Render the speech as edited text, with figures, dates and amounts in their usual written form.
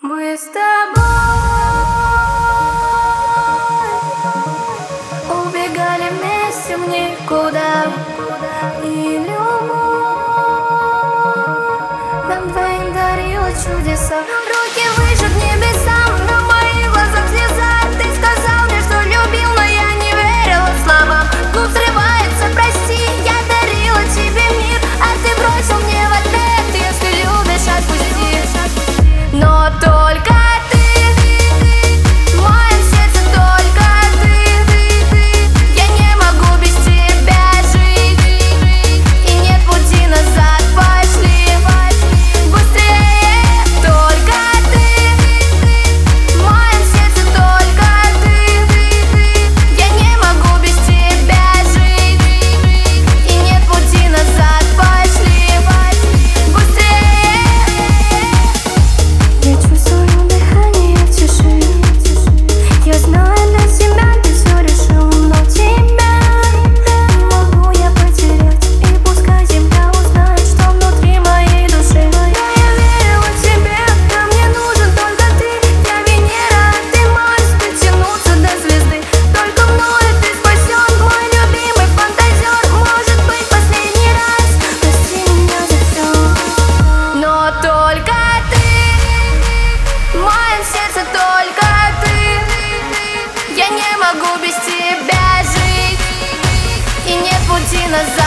Мы с тобой убегали вместе в никуда, и любовь нам двоим дарила чудеса. Руки выше к небесам, на моих глазах слеза. Ты сказал мне, что любил, но я не верила словам. Губ срывается, прости, я дарила тебе мир, а ты бросил мне в ответ: если любишь, отпусти. Но только ты, в моем сердце только ты. Я не могу без тебя жить, и нет пути назад, пошли быстрее. Только ты, в моем сердце только ты. Я не могу без тебя жить, и нет пути назад, пошли быстрее. Я чувствую дыхание в тиши. Я знаю, для себя ты все решил, но тебя не могу я потерять. И пускай земля узнает, что внутри моей души. Я верила тебе, а мне нужен только ты. Я Венера, а ты Марс, дотянуться до звезды. Только мною ты спасен, мой любимый фантазер. Может быть, последний раз, прости меня за все. Но только ты, в моем сердце только ты. Я не могу без тебя жить, и нет пути назад.